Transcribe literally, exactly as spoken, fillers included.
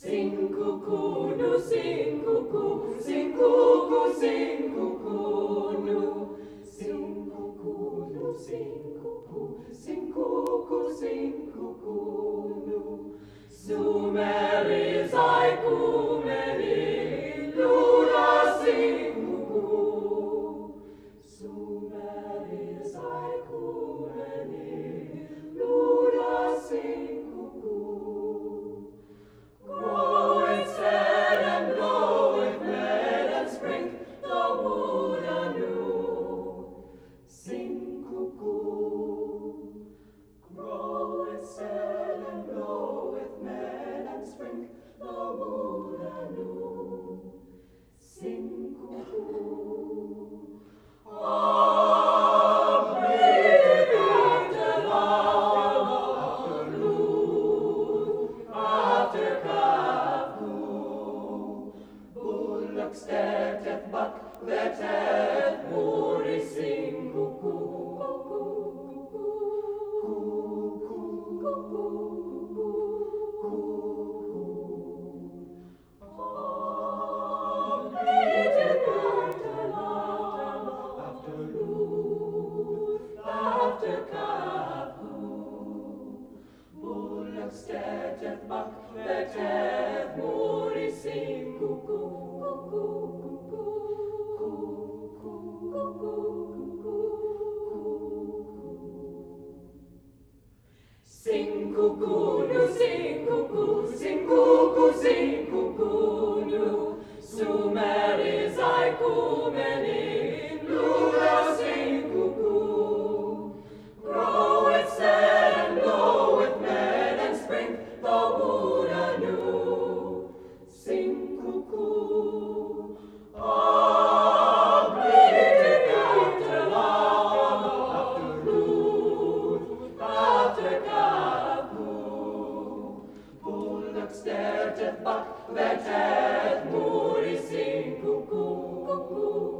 Sing cuckoo, nu sing cuckoo, sing cuckoo, sing cuckoo, nu. Sing cuckoo, nu sing cuckoo, sing cuckoo, sing cuckoo, nu. Sumeri sai kumeni, luna sing cuckoo. Sumeri sai kumeni, luna sing cuckoo. Grow instead and blow with med and spring the wood anew. Sing cuckoo. Grow instead and blow with med and spring the wood anew. Sing cuckoo. Ah, breathing after love, after lute, after cuckoo. Bullocks that buck, that moori sing cuckoo. After cuckoo, bullocks that buck, that moori sing cuckoo, cuckoo, cuckoo, cuckoo, cuckoo. Sing cuckoo, nu sing cuckoo, sing cuckoo, sing cuckoo, nu. Sumeri sai kumeni, luna sing cuckoo. Grow with sand and blow with med and spring the wood anew. Sing cuckoo. Ah, bleating after love, after lute, after cuckoo. Bullocks that buck, that moori sing cuckoo, cuckoo.